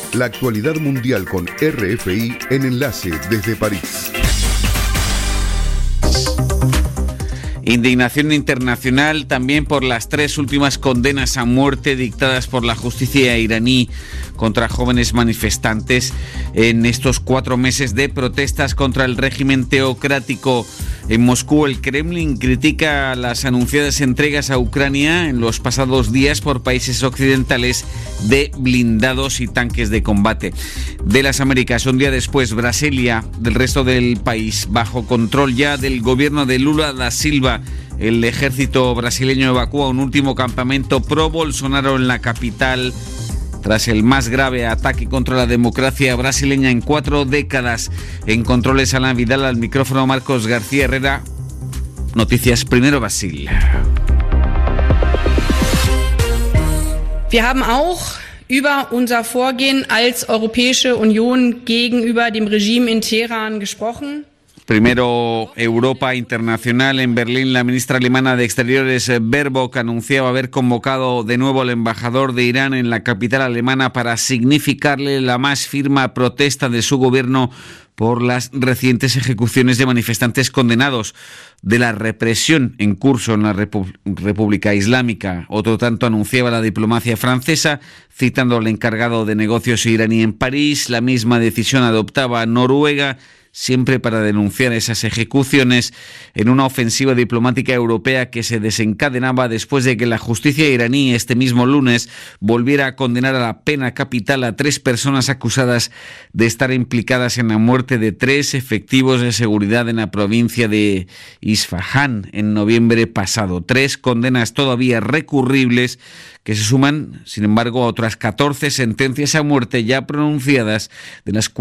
La actualidad mundial con RFI en Enlace desde París. Indignación internacional también por las 3 últimas condenas a muerte dictadas por la justicia iraní contra jóvenes manifestantes en estos 4 meses de protestas contra el régimen teocrático. En Moscú, el Kremlin critica las anunciadas entregas a Ucrania en los pasados días por países occidentales de blindados y tanques de combate. De las Américas, un día después, Brasilia, del resto del país, bajo control ya del gobierno de Lula da Silva. El ejército brasileño evacúa un último campamento pro-Bolsonaro en la capital, tras el más grave ataque contra la democracia brasileña en 4 décadas. En controles, Alain Vidal, al micrófono Marcos García Herrera. Noticias primero, Brasil. Wir haben auch über unser Vorgehen als Europäische Union gegenüber dem Regime in Teheran gesprochen. Primero, Europa Internacional. En Berlín, la ministra alemana de Exteriores, Baerbock, anunciaba haber convocado de nuevo al embajador de Irán en la capital alemana para significarle la más firme protesta de su gobierno por las recientes ejecuciones de manifestantes condenados de la represión en curso en la República Islámica. Otro tanto anunciaba la diplomacia francesa, citando al encargado de negocios iraní en París. La misma decisión adoptaba Noruega, siempre para denunciar esas ejecuciones, en una ofensiva diplomática europea que se desencadenaba después de que la justicia iraní este mismo lunes volviera a condenar a la pena capital a 3 personas acusadas de estar implicadas en la muerte de 3 efectivos de seguridad en la provincia de Isfahán en noviembre pasado. 3 condenas todavía recurribles que se suman, sin embargo, a otras 14 sentencias a muerte ya pronunciadas, de las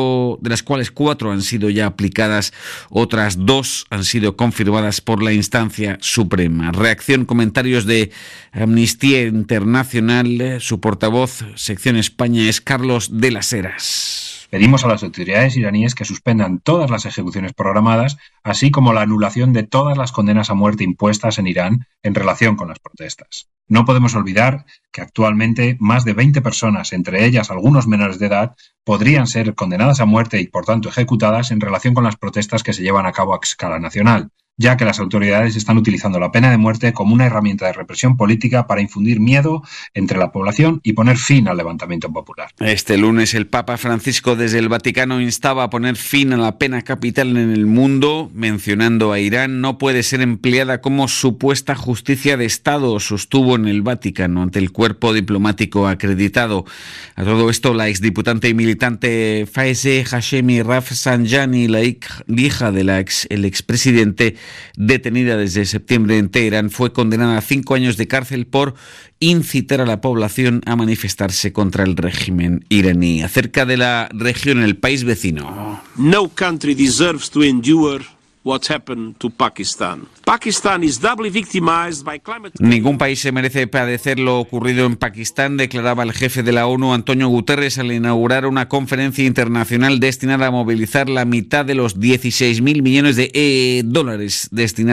cuales 4 han sido ya aplicadas, otras 2 han sido confirmadas por la instancia suprema. Reacción, comentarios de Amnistía Internacional. Su portavoz, sección España, es Carlos de las Heras. Pedimos a las autoridades iraníes que suspendan todas las ejecuciones programadas, así como la anulación de todas las condenas a muerte impuestas en Irán en relación con las protestas. No podemos olvidar que actualmente más de 20 personas, entre ellas algunos menores de edad, podrían ser condenadas a muerte y, por tanto, ejecutadas en relación con las protestas que se llevan a cabo a escala nacional, ya que las autoridades están utilizando la pena de muerte como una herramienta de represión política para infundir miedo entre la población y poner fin al levantamiento popular. Este lunes el Papa Francisco desde el Vaticano instaba a poner fin a la pena capital en el mundo, mencionando a Irán. No puede ser empleada como supuesta justicia de Estado, sostuvo en el Vaticano ante el cuerpo diplomático acreditado. A todo esto, la exdiputante y militante Faizeh Hashemi Rafsanjani, la hija del expresidente, detenida desde septiembre en Teherán, fue condenada a 5 años de cárcel por incitar a la población a manifestarse contra el régimen iraní. Acerca de la región, el país vecino. No country deserves to endure what happened to Pakistan. Pakistan is doubly victimized by climate change. Ningún país se merece padecer lo ocurrido en Pakistán, declaraba el jefe de la ONU, Antonio Guterres, al inaugurar una conferencia internacional destinada a movilizar la mitad de los 16.000 millones de dólares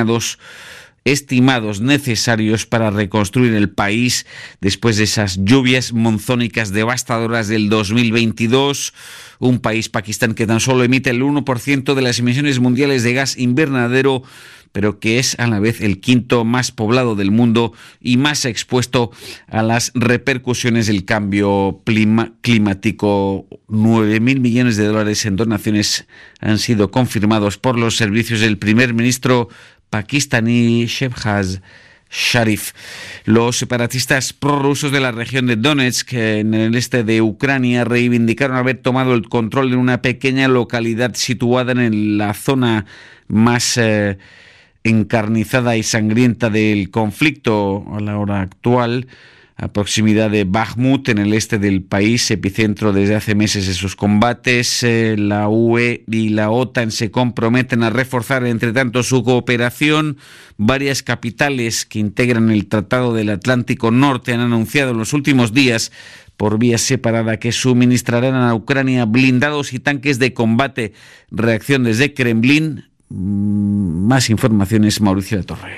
estimados necesarios para reconstruir el país después de esas lluvias monzónicas devastadoras del 2022. Un país, Pakistán, que tan solo emite el 1% de las emisiones mundiales de gas invernadero, pero que es a la vez el 5º más poblado del mundo y más expuesto a las repercusiones del cambio climático. 9.000 millones de dólares en donaciones han sido confirmados por los servicios del primer ministro pakistaní Shehbaz Sharif. Los separatistas prorrusos de la región de Donetsk, en el este de Ucrania, reivindicaron haber tomado el control de una pequeña localidad situada en la zona más encarnizada y sangrienta del conflicto a la hora actual, a proximidad de Bakhmut, en el este del país, epicentro desde hace meses de sus combates. La UE y la OTAN se comprometen a reforzar, entre tanto, su cooperación. Varias capitales que integran el Tratado del Atlántico Norte han anunciado en los últimos días, por vía separada, que suministrarán a Ucrania blindados y tanques de combate. Reacción desde Kremlin. Más informaciones, Mauricio de Torre.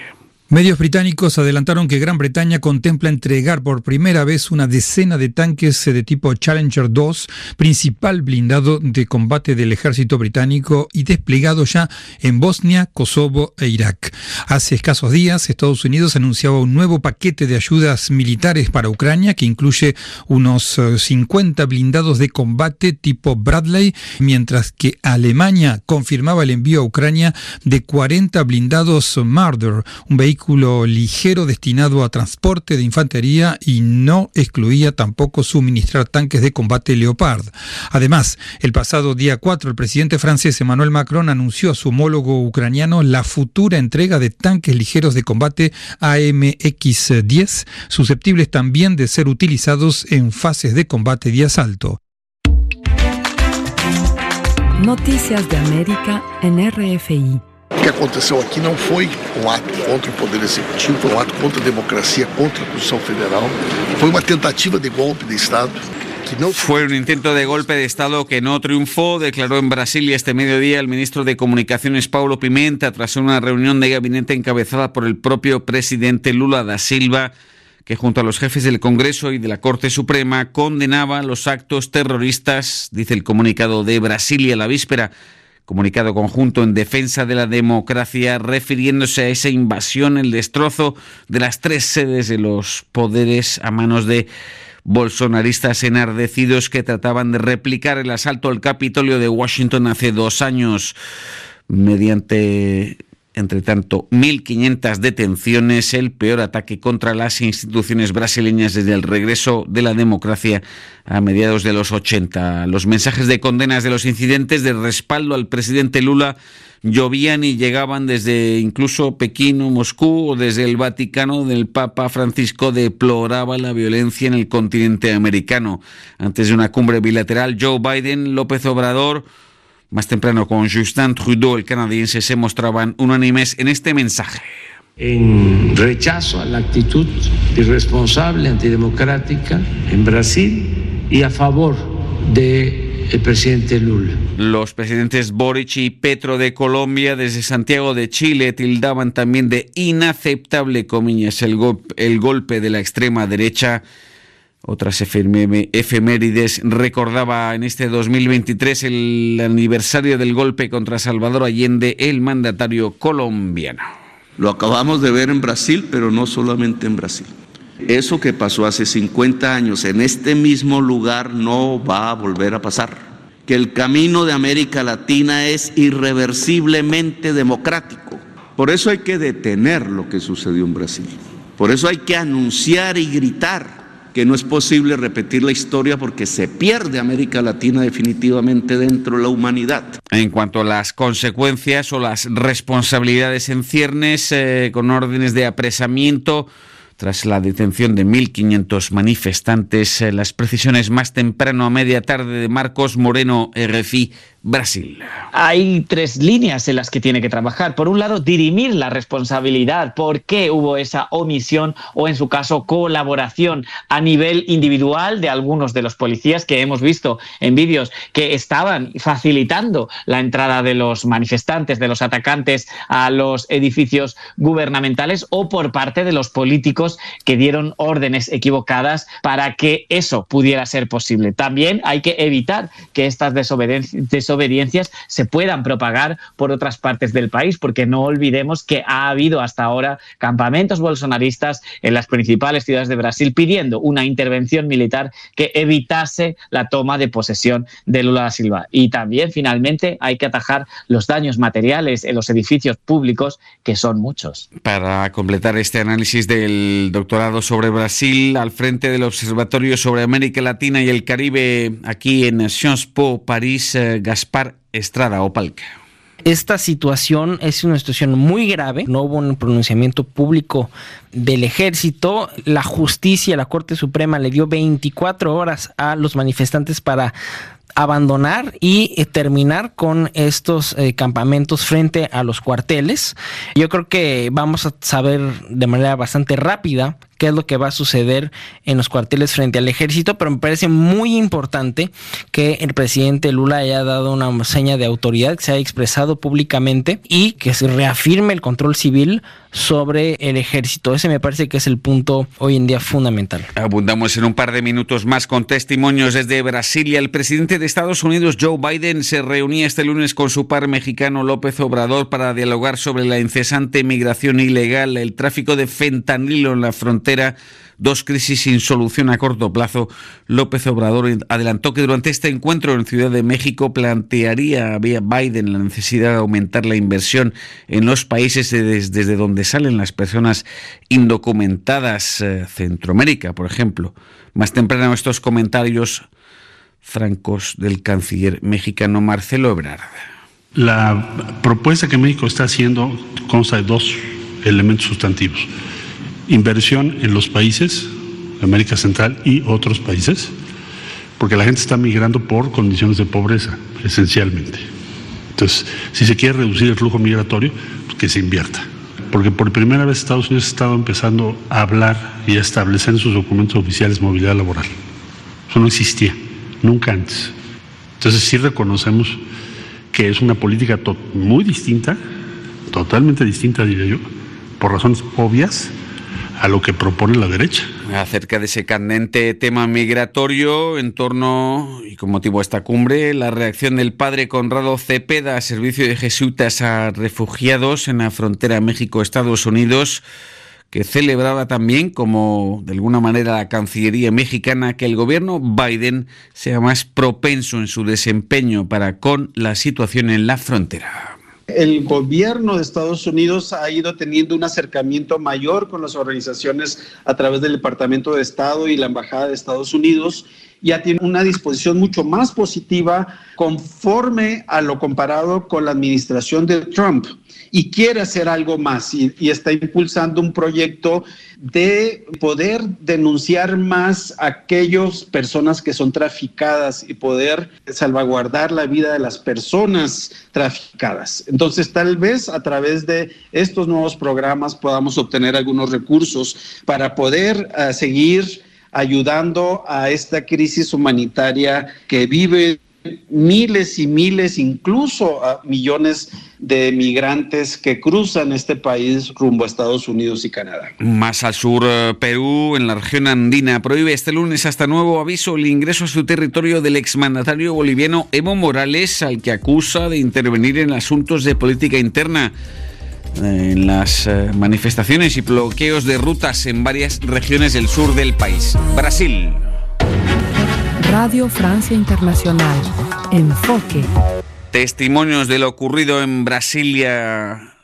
Medios británicos adelantaron que Gran Bretaña contempla entregar por primera vez una decena de tanques de tipo Challenger 2, principal blindado de combate del ejército británico y desplegado ya en Bosnia, Kosovo e Irak. Hace escasos días, Estados Unidos anunciaba un nuevo paquete de ayudas militares para Ucrania que incluye unos 50 blindados de combate tipo Bradley, mientras que Alemania confirmaba el envío a Ucrania de 40 blindados Marder, un vehículo ligero destinado a transporte de infantería, y no excluía tampoco suministrar tanques de combate Leopard. Además, el pasado día 4, el presidente francés Emmanuel Macron anunció a su homólogo ucraniano la futura entrega de tanques ligeros de combate AMX-10, susceptibles también de ser utilizados en fases de combate y asalto. Noticias de América en RFI. O que aconteceu aqui não foi ato contra o Poder Executivo, foi ato contra a democracia, contra a Constituição Federal. Foi uma tentativa de golpe de Estado. Fue un intento de golpe de Estado que no triunfó, declaró en Brasilia este mediodía el ministro de Comunicaciones Paulo Pimenta tras una reunión de gabinete encabezada por el propio presidente Lula da Silva, que junto a los jefes del Congreso y de la Corte Suprema condenaba los actos terroristas, dice el comunicado de Brasilia la víspera. Comunicado conjunto en defensa de la democracia, refiriéndose a esa invasión, el destrozo de las 3 sedes de los poderes a manos de bolsonaristas enardecidos que trataban de replicar el asalto al Capitolio de Washington hace 2 años, mediante, entre tanto, 1.500 detenciones, el peor ataque contra las instituciones brasileñas desde el regreso de la democracia a mediados de los 80. Los mensajes de condenas de los incidentes de respaldo al presidente Lula llovían y llegaban desde incluso Pekín o Moscú, o desde el Vaticano, donde el Papa Francisco deploraba la violencia en el continente americano. Antes de una cumbre bilateral, Joe Biden, López Obrador, más temprano con Justin Trudeau, el canadiense, se mostraban unánimes en este mensaje. En rechazo a la actitud irresponsable, antidemocrática en Brasil y a favor del presidente Lula. Los presidentes Boric y Petro de Colombia, desde Santiago de Chile, tildaban también de inaceptable, comillas, el golpe de la extrema derecha. Otras efemérides: recordaba en este 2023 el aniversario del golpe contra Salvador Allende, el mandatario colombiano. Lo acabamos de ver en Brasil, pero no solamente en Brasil. Eso que pasó hace 50 años en este mismo lugar no va a volver a pasar. Que el camino de América Latina es irreversiblemente democrático. Por eso hay que detener lo que sucedió en Brasil. Por eso hay que anunciar y gritar que no es posible repetir la historia, porque se pierde América Latina definitivamente dentro de la humanidad. En cuanto a las consecuencias o las responsabilidades en ciernes, con órdenes de apresamiento tras la detención de 1.500 manifestantes, las precisiones más temprano a media tarde de Marcos Moreno, RFI, Brasil. Hay 3 líneas en las que tiene que trabajar. Por un lado, dirimir la responsabilidad, por qué hubo esa omisión o, en su caso, colaboración a nivel individual de algunos de los policías que hemos visto en vídeos que estaban facilitando la entrada de los manifestantes, de los atacantes a los edificios gubernamentales, o por parte de los políticos que dieron órdenes equivocadas para que eso pudiera ser posible. También hay que evitar que estas desobediencias se puedan propagar por otras partes del país, porque no olvidemos que ha habido hasta ahora campamentos bolsonaristas en las principales ciudades de Brasil pidiendo una intervención militar que evitase la toma de posesión de Lula da Silva. Y también, finalmente, hay que atajar los daños materiales en los edificios públicos, que son muchos. Para completar este análisis del doctorado sobre Brasil, al frente del Observatorio sobre América Latina y el Caribe aquí en Sciences Po París, Gaspar Estrada Opalca. Esta situación es una situación muy grave. No hubo un pronunciamiento público del ejército. La justicia, la Corte Suprema, le dio 24 horas a los manifestantes para abandonar y terminar con estos campamentos frente a los cuarteles. Yo creo que vamos a saber de manera bastante rápida qué es lo que va a suceder en los cuarteles frente al ejército, pero me parece muy importante que el presidente Lula haya dado una seña de autoridad, que se haya expresado públicamente y que se reafirme el control civil sobre el ejército. Ese me parece que es el punto hoy en día fundamental. Abundamos en un par de minutos más con testimonios desde Brasilia. El presidente de Estados Unidos, Joe Biden, se reunía este lunes con su par mexicano López Obrador para dialogar sobre la incesante migración ilegal, el tráfico de fentanilo en la frontera, dos crisis sin solución a corto plazo. López Obrador adelantó que durante este encuentro en Ciudad de México plantearía a Biden la necesidad de aumentar la inversión en los países desde donde salen las personas indocumentadas, Centroamérica, por ejemplo. Más temprano estos comentarios francos del canciller mexicano Marcelo Ebrard. La propuesta que México está haciendo consta de dos elementos sustantivos: inversión en los países, América Central y otros países, porque la gente está migrando por condiciones de pobreza, esencialmente. Entonces, si se quiere reducir el flujo migratorio, pues que se invierta. Porque por primera vez Estados Unidos estaba empezando a hablar y a establecer en sus documentos oficiales movilidad laboral. Eso no existía, nunca antes. Entonces sí reconocemos que es una política muy distinta, totalmente distinta, diría yo, por razones obvias, a lo que propone la derecha. Acerca de ese candente tema migratorio, en torno y con motivo de esta cumbre, la reacción del padre Conrado Cepeda, servicio de jesuitas a refugiados en la frontera México-Estados Unidos, que celebraba también, como de alguna manera la Cancillería mexicana, que el gobierno Biden sea más propenso en su desempeño para con la situación en la frontera. El gobierno de Estados Unidos ha ido teniendo un acercamiento mayor con las organizaciones a través del Departamento de Estado y la Embajada de Estados Unidos. Ya tiene una disposición mucho más positiva conforme a lo comparado con la administración de Trump, y quiere hacer algo más y está impulsando un proyecto de poder denunciar más a aquellas personas que son traficadas y poder salvaguardar la vida de las personas traficadas. Entonces, tal vez a través de estos nuevos programas podamos obtener algunos recursos para poder seguir ayudando a esta crisis humanitaria que vive miles y miles, incluso a millones de migrantes que cruzan este país rumbo a Estados Unidos y Canadá. Más al sur, Perú, en la región andina, prohíbe este lunes hasta nuevo aviso el ingreso a su territorio del exmandatario boliviano Evo Morales, al que acusa de intervenir en asuntos de política interna, en las manifestaciones y bloqueos de rutas en varias regiones del sur del país. Brasil. Radio Francia Internacional. Enfoque. Testimonios de lo ocurrido en Brasilia,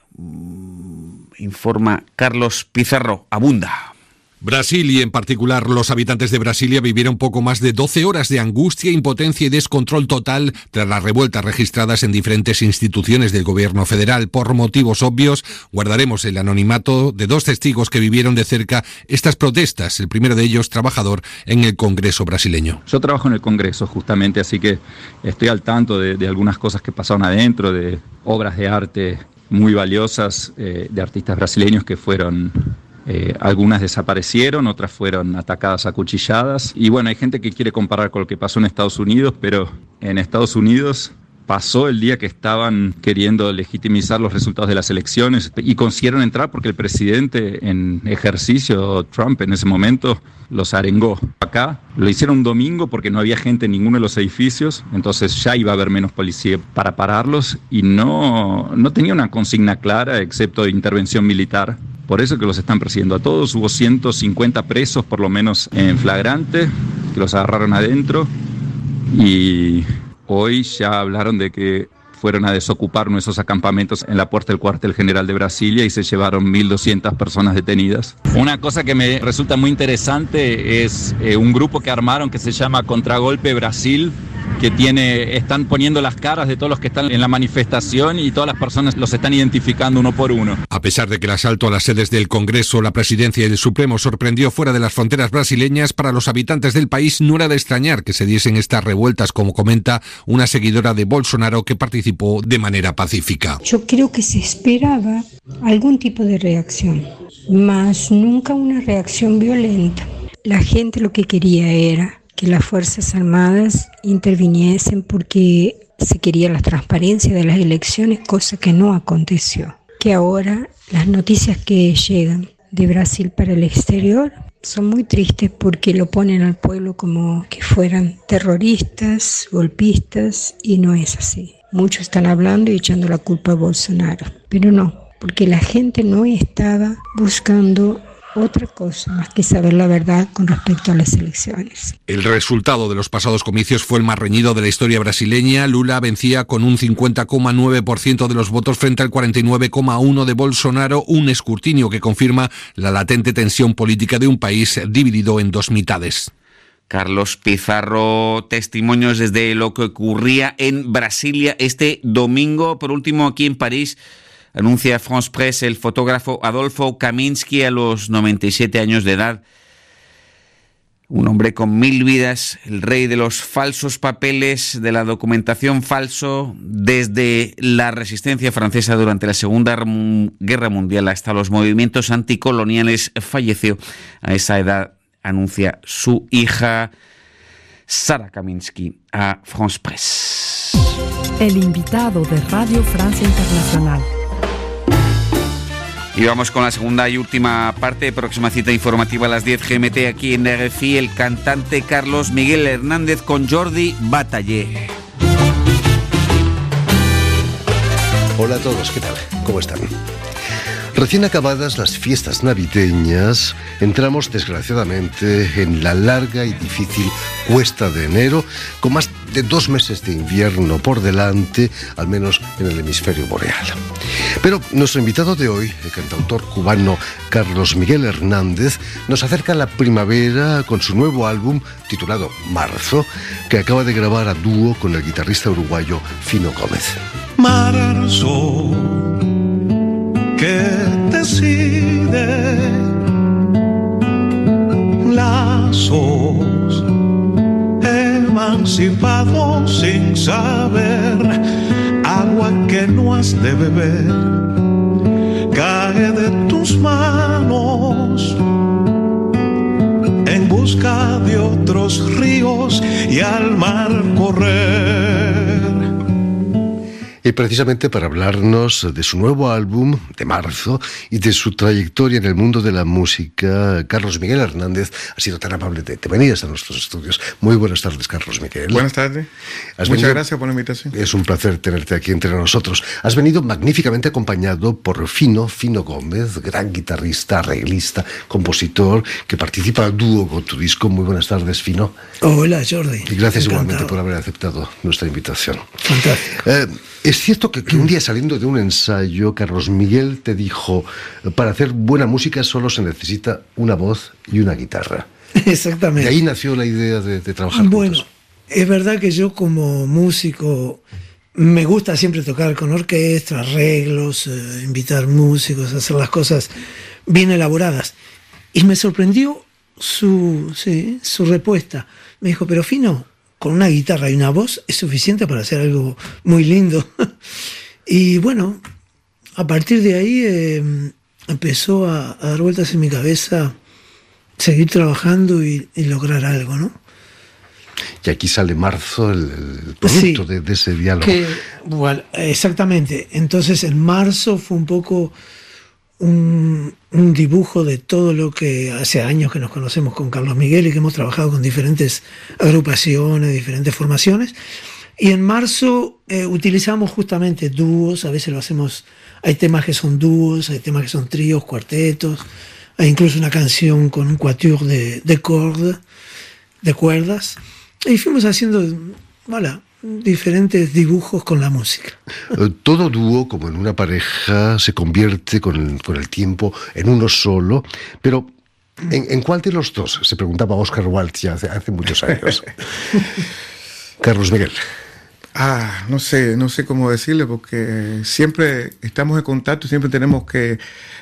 informa Carlos Pizarro. Abunda. Brasil y en particular los habitantes de Brasilia vivieron poco más de 12 horas de angustia, impotencia y descontrol total tras las revueltas registradas en diferentes instituciones del gobierno federal. Por motivos obvios, guardaremos el anonimato de dos testigos que vivieron de cerca estas protestas, el primero de ellos trabajador en el Congreso brasileño. Yo trabajo en el Congreso justamente, así que estoy al tanto de algunas cosas que pasaron adentro, de obras de arte muy valiosas de artistas brasileños que fueron... algunas desaparecieron, otras fueron atacadas a cuchilladas. Y bueno, hay gente que quiere comparar con lo que pasó en Estados Unidos, pero en Estados Unidos pasó el día que estaban queriendo legitimizar los resultados de las elecciones y consiguieron entrar porque el presidente en ejercicio, Trump, en ese momento los arengó. Acá lo hicieron un domingo porque no había gente en ninguno de los edificios, entonces ya iba a haber menos policía para pararlos y no tenía una consigna clara excepto de intervención militar. Por eso que los están persiguiendo a todos. Hubo 150 presos, por lo menos en flagrante, que los agarraron adentro. Y hoy ya hablaron de que fueron a desocupar nuestros acampamentos en la puerta del cuartel general de Brasilia y se llevaron 1.200 personas detenidas. Una cosa que me resulta muy interesante es un grupo que armaron que se llama Contragolpe Brasil, están poniendo las caras de todos los que están en la manifestación y todas las personas los están identificando uno por uno. A pesar de que el asalto a las sedes del Congreso, la Presidencia y el Supremo sorprendió fuera de las fronteras brasileñas, para los habitantes del país no era de extrañar que se diesen estas revueltas, como comenta una seguidora de Bolsonaro que participó de manera pacífica. Yo creo que se esperaba algún tipo de reacción, mas nunca una reacción violenta. La gente lo que quería era que las Fuerzas Armadas interviniesen porque se quería la transparencia de las elecciones, cosa que no aconteció. Que ahora las noticias que llegan de Brasil para el exterior son muy tristes porque lo ponen al pueblo como que fueran terroristas, golpistas, y no es así. Muchos están hablando y echando la culpa a Bolsonaro, pero no, porque la gente no estaba buscando otra cosa más que saber la verdad con respecto a las elecciones. El resultado de los pasados comicios fue el más reñido de la historia brasileña. Lula vencía con un 50,9% de los votos frente al 49,1% de Bolsonaro, un escrutinio que confirma la latente tensión política de un país dividido en dos mitades. Carlos Pizarro, testimonios desde lo que ocurría en Brasilia este domingo. Por último, aquí en París, anuncia France Presse el fotógrafo Adolfo Kaminsky a los 97 años de edad. Un hombre con 1000 vidas, el rey de los falsos papeles, de la documentación falso, desde la resistencia francesa durante la Segunda Guerra Mundial hasta los movimientos anticoloniales. Falleció a esa edad, anuncia su hija Sara Kaminsky a France Presse. El invitado de Radio Francia Internacional. Y vamos con la segunda y última parte, próxima cita informativa a las 10 GMT aquí en RFI, el cantante Carlos Miguel Hernández con Jordi Batallé. Hola a todos, ¿qué tal? ¿Cómo están? Recién acabadas las fiestas navideñas, entramos desgraciadamente en la larga y difícil cuesta de enero, con más de 2 meses de invierno por delante, al menos en el hemisferio boreal. Pero nuestro invitado de hoy, el cantautor cubano Carlos Miguel Hernández, nos acerca a la primavera con su nuevo álbum titulado Marzo, que acaba de grabar a dúo con el guitarrista uruguayo Fino Gómez. Marzo, que decide lazos emancipados sin saber, agua que no has de beber cae de tus manos en busca de otros ríos y al mar correr. Y precisamente para hablarnos de su nuevo álbum, de Marzo, y de su trayectoria en el mundo de la música, Carlos Miguel Hernández ha sido tan amable de venir a nuestros estudios. Muy buenas tardes, Carlos Miguel. Buenas tardes. Muchas gracias por la invitación. Es un placer tenerte aquí entre nosotros. Has venido magníficamente acompañado por Fino Gómez, gran guitarrista, arreglista, compositor, que participa a dúo con tu disco. Muy buenas tardes, Fino. Hola, Jordi. Y gracias igualmente por haber aceptado nuestra invitación. Fantástico. Es cierto que un día saliendo de un ensayo, Carlos Miguel te dijo, para hacer buena música solo se necesita una voz y una guitarra. Exactamente. De ahí nació la idea de trabajar juntos. Es verdad que yo como músico me gusta siempre tocar con orquesta, arreglos, invitar músicos, hacer las cosas bien elaboradas. Y me sorprendió su respuesta. Me dijo, pero Fino, con una guitarra y una voz es suficiente para hacer algo muy lindo. Y bueno, a partir de ahí empezó a dar vueltas en mi cabeza, seguir trabajando y lograr algo, ¿no? Y aquí sale Marzo, el producto de ese diálogo. Bueno, exactamente. Entonces en marzo fue un poco un dibujo de todo lo que hace años que nos conocemos con Carlos Miguel y que hemos trabajado con diferentes agrupaciones, diferentes formaciones. Y en marzo utilizamos justamente dúos, a veces lo hacemos, hay temas que son dúos, hay temas que son tríos, cuartetos, hay incluso una canción con un quatuor de cuerdas. Y fuimos haciendo, diferentes dibujos con la música. Todo dúo, como en una pareja, se convierte con el tiempo en uno solo, pero ¿en cuál de los dos? Se preguntaba Oscar Wilde ya hace muchos años. Carlos Miguel. No sé cómo decirle, porque siempre estamos en contacto, siempre tenemos que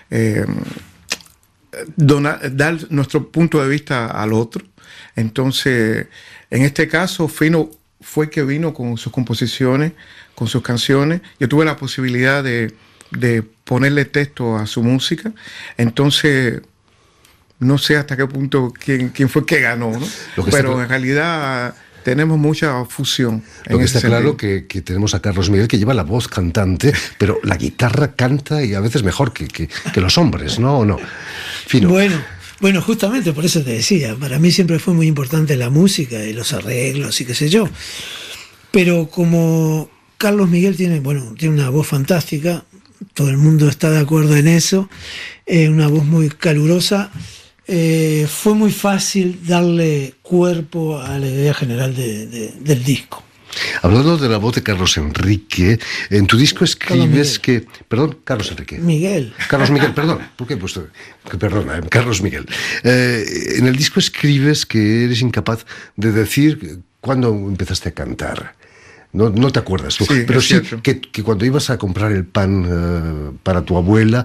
dar nuestro punto de vista al otro. Entonces, en este caso, Fino fue que vino con sus composiciones, con sus canciones. Yo tuve la posibilidad de ponerle texto a su música. Entonces, no sé hasta qué punto quién fue que ganó, ¿no? Pero en realidad tenemos mucha fusión. Lo que está claro que tenemos a Carlos Miguel, que lleva la voz cantante, pero la guitarra canta y a veces mejor que los hombres, ¿no? ¿O no? Fino. Bueno, justamente por eso te decía, para mí siempre fue muy importante la música y los arreglos y qué sé yo. Pero como Carlos Miguel tiene una voz fantástica, todo el mundo está de acuerdo en eso, una voz muy calurosa, fue muy fácil darle cuerpo a la idea general del disco. Hablando de la voz de Carlos Enrique, en tu disco escribes que... Perdón, Carlos Enrique. Miguel. Carlos Miguel, perdón. ¿Por qué he puesto...? Perdona, Carlos Miguel. En el disco escribes que eres incapaz de decir cuándo empezaste a cantar. No te acuerdas tú. Sí, pero sí cierto. que cuando ibas a comprar el pan para tu abuela,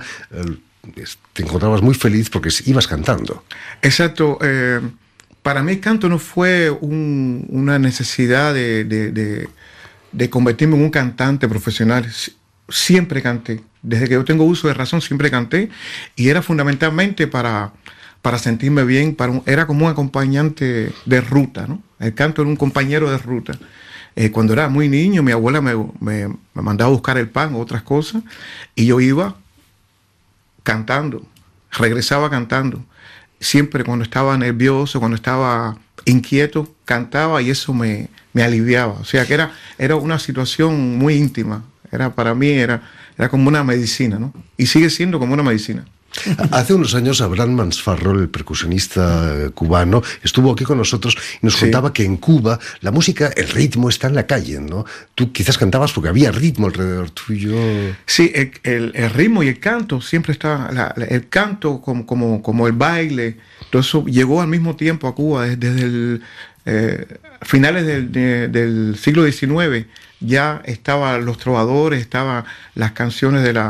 te encontrabas muy feliz porque ibas cantando. Exacto. Para mí el canto no fue una necesidad de convertirme en un cantante profesional. Siempre canté. Desde que yo tengo uso de razón siempre canté. Y era fundamentalmente para sentirme bien. Era como un acompañante de ruta, ¿no? El canto era un compañero de ruta. Cuando era muy niño, mi abuela me mandaba a buscar el pan o otras cosas. Y yo iba cantando. Regresaba cantando. Siempre cuando estaba nervioso, cuando estaba inquieto, cantaba y eso me aliviaba. O sea que era una situación muy íntima. Para mí era como una medicina, ¿no? Y sigue siendo como una medicina. Hace unos años Abraham Mansfarrol, el percusionista cubano, estuvo aquí con nosotros y nos contaba que en Cuba la música, el ritmo está en la calle, ¿no? Tú quizás cantabas porque había ritmo alrededor tuyo. Sí, el ritmo y el canto siempre está, el canto como el baile, todo eso llegó al mismo tiempo a Cuba desde finales del siglo XIX. Ya estaban los trovadores, estaban las canciones de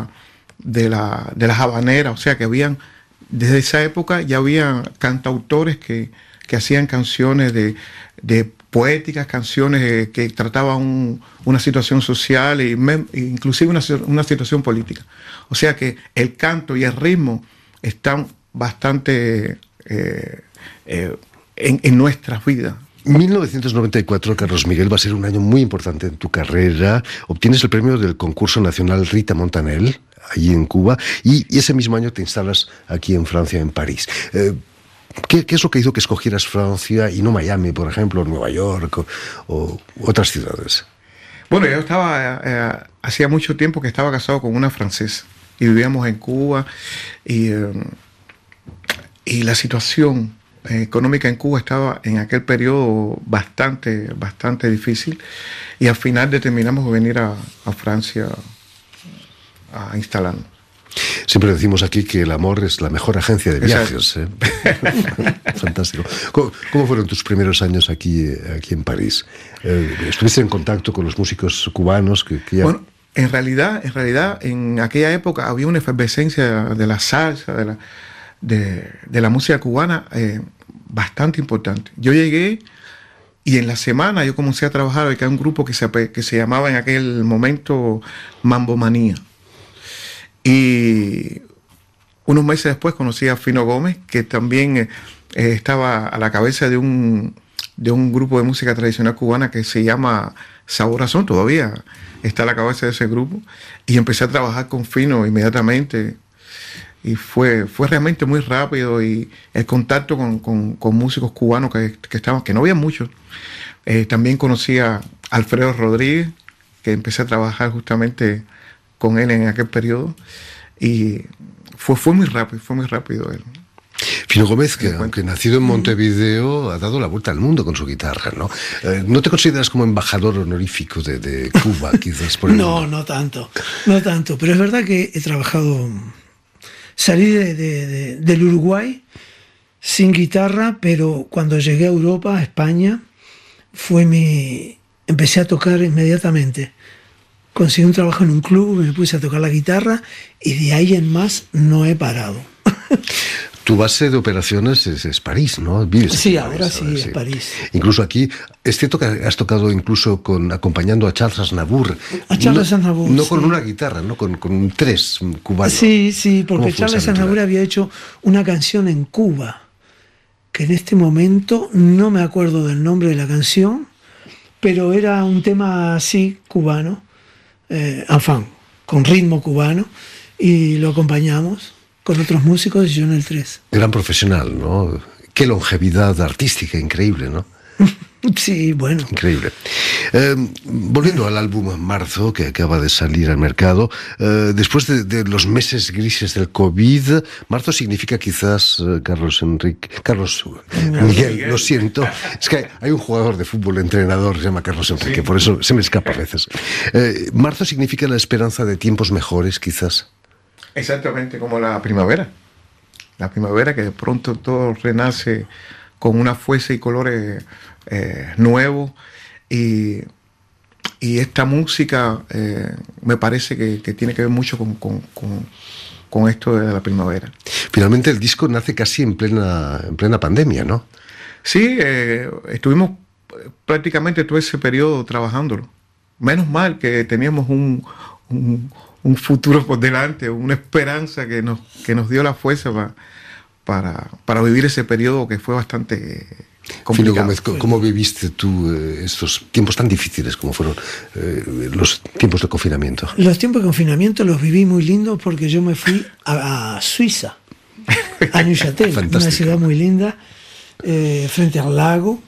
las habaneras, o sea que desde esa época ya había cantautores que hacían canciones de poéticas, canciones que trataban una situación social e inclusive una situación política. O sea que el canto y el ritmo están bastante en nuestras vidas. 1994, Carlos Miguel, va a ser un año muy importante en tu carrera. Obtienes el premio del concurso nacional Rita Montaner, allí en Cuba, y ese mismo año te instalas aquí en Francia, en París. ¿Qué es lo que hizo que escogieras Francia y no Miami, por ejemplo, Nueva York o otras ciudades? Bueno, yo hacía mucho tiempo que estaba casado con una francesa y vivíamos en Cuba y la situación económica en Cuba estaba en aquel periodo bastante difícil y al final determinamos venir a Francia a instalarnos. Siempre decimos aquí que el amor es la mejor agencia de viajes. Fantástico. ¿Cómo fueron tus primeros años aquí en París? ¿Estuviste en contacto con los músicos cubanos que ya... Bueno, en realidad en aquella época había una efervescencia de la salsa, de la música cubana bastante importante. Yo llegué y en la semana yo comencé a trabajar en un grupo que se llamaba en aquel momento Mambo Manía. Y unos meses después conocí a Fino Gómez, que también estaba a la cabeza de un grupo de música tradicional cubana que se llama Saborazón, todavía está a la cabeza de ese grupo. Y empecé a trabajar con Fino inmediatamente. Y fue realmente muy rápido y el contacto con músicos cubanos que no había muchos. También conocí a Alfredo Rodríguez, que empecé a trabajar justamente con él en aquel periodo y fue muy rápido él. Fino Gómez, que aunque nacido en Montevideo, ha dado la vuelta al mundo con su guitarra, ¿no? ¿No te consideras como embajador honorífico de Cuba, quizás? No tanto, pero es verdad que he trabajado... Salí del Uruguay sin guitarra, pero cuando llegué a Europa, a España, fue mi empecé a tocar inmediatamente. Conseguí un trabajo en un club, me puse a tocar la guitarra y de ahí en más no he parado. Tu base de operaciones es París, ¿no? Vives sí, ahora París, sí, es París. Incluso aquí, es cierto que has tocado incluso acompañando a Charles Aznavour. A Charles Aznavour, no sí. Con una guitarra, ¿no? Con un tres cubano. Sí, porque Charles Aznavour había hecho una canción en Cuba, que en este momento no me acuerdo del nombre de la canción, pero era un tema así, cubano, con ritmo cubano, y lo acompañamos con otros músicos y yo en el 3. Gran profesional, ¿no? Qué longevidad artística, increíble, ¿no? Sí, bueno. Increíble. Volviendo al álbum Marzo, que acaba de salir al mercado, después de los meses grises del COVID, Marzo significa quizás, Carlos Miguel, lo siento, es que hay un jugador de fútbol, entrenador, se llama Carlos Enrique, sí. Por eso se me escapa a veces. Marzo significa la esperanza de tiempos mejores, quizás. Exactamente, como la primavera. La primavera, que de pronto todo renace con una fuerza y colores nuevos. Y esta música me parece que tiene que ver mucho con esto de la primavera. Finalmente el disco nace casi en plena pandemia, ¿no? Sí, estuvimos prácticamente todo ese periodo trabajándolo. Menos mal que teníamos un futuro por delante, una esperanza que nos dio la fuerza para vivir ese periodo que fue bastante complicado. Fino Gómez, ¿cómo viviste tú estos tiempos tan difíciles como fueron los tiempos de confinamiento? Los tiempos de confinamiento los viví muy lindos porque yo me fui a Suiza, a Neuchâtel, una ciudad muy linda, frente al lago,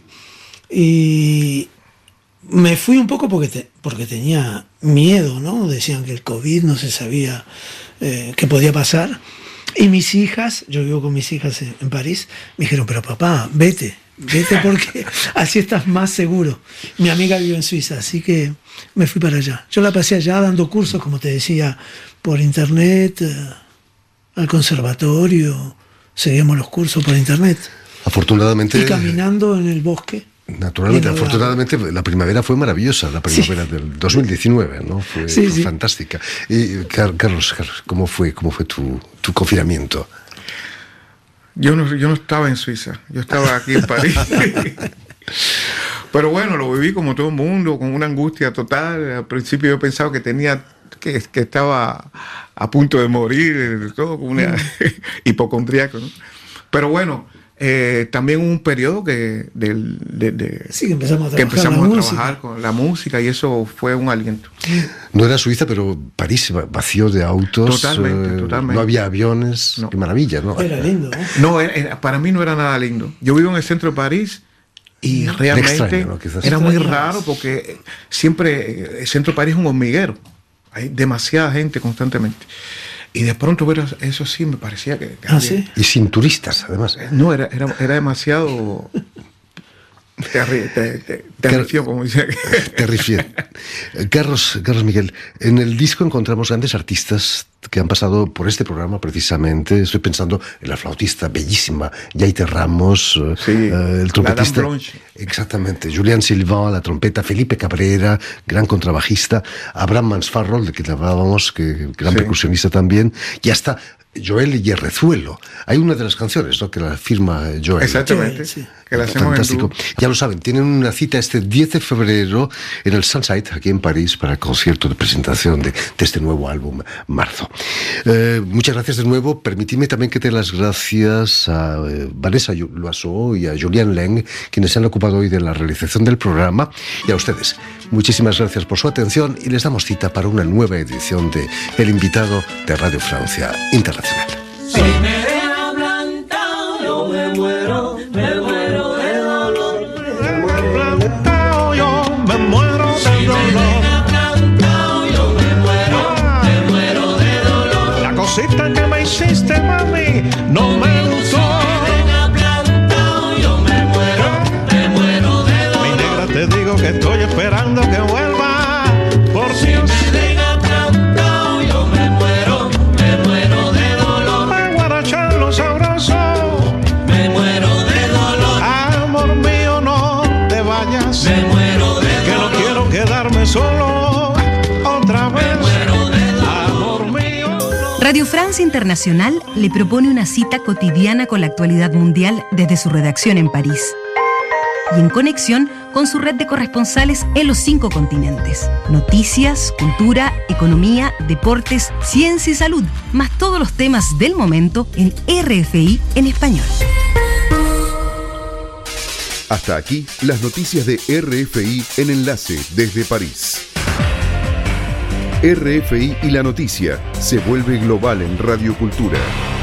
y me fui un poco porque tenía miedo, ¿no? Decían que el COVID no se sabía qué podía pasar. Y mis hijas, yo vivo con mis hijas en París, me dijeron, pero papá, vete porque así estás más seguro. Mi amiga vive en Suiza, así que me fui para allá. Yo la pasé allá dando cursos, como te decía, por internet, al conservatorio, seguíamos los cursos por internet. Afortunadamente. Y caminando en el bosque. Naturalmente, afortunadamente la primavera fue maravillosa, la primavera del 2019, ¿no? Fue fantástica. Y Carlos, ¿cómo fue tu confinamiento? Yo no estaba en Suiza, yo estaba aquí en París. Pero bueno, lo viví como todo el mundo, con una angustia total. Al principio yo pensaba que estaba a punto de morir, todo con una hipocondríaco, ¿no? Pero bueno, también hubo un periodo que empezamos a trabajar con la música y eso fue un aliento. No era Suiza, pero París vacío de autos. Totalmente. No había aviones. No. Qué maravilla, ¿no? Era lindo, ¿eh? No, para mí no era nada lindo. Yo vivo en el centro de París y realmente extraño, ¿no? Era muy raro porque siempre el centro de París es un hormiguero. Hay demasiada gente constantemente. Y de pronto ver eso sí me parecía que ¿sí? Y sin turistas, además. No, era demasiado terrifió, como dice. Terrifié. Carlos Miguel, en el disco encontramos grandes artistas que han pasado por este programa precisamente. Estoy pensando en la flautista bellísima Yaite Ramos, el trompetista. Exactamente, Julián Sylvain, la trompeta, Felipe Cabrera, gran contrabajista, Abraham Mansfarrold, de que hablábamos, que gran percusionista también, y hasta Joel Yerrezuelo. Hay una de las canciones, ¿no?, que la firma Joel. Exactamente, que la hacemos. Fantástico. Ya lo saben, tienen una cita este 10 de febrero en el Sunside, aquí en París, para el concierto de presentación de este nuevo álbum, Marzo. Muchas gracias de nuevo. Permitidme también que te dé las gracias a Vanessa Loiseau y a Julián Leng, quienes se han ocupado hoy de la realización del programa, y a ustedes. Muchísimas gracias por su atención y les damos cita para una nueva edición de El Invitado de Radio Francia Internacional. Si me hablan yo me muero de dolor. Yo me muero de dolor. Yo me muero de dolor. La cosita que me hiciste, mami, no me gustó. Yo me muero de dolor. Mi negra, te digo que estoy esperando que vuelva. Por si me muero de dolor. Que no quiero solo otra vez. Amor mío. Radio France Internacional le propone una cita cotidiana con la actualidad mundial desde su redacción en París y en conexión con su red de corresponsales en los 5 continentes. Noticias, cultura, economía, deportes, ciencia y salud, más todos los temas del momento en RFI en español. Hasta aquí las noticias de RFI en Enlace desde París. RFI y la noticia se vuelve global en Radio Cultura.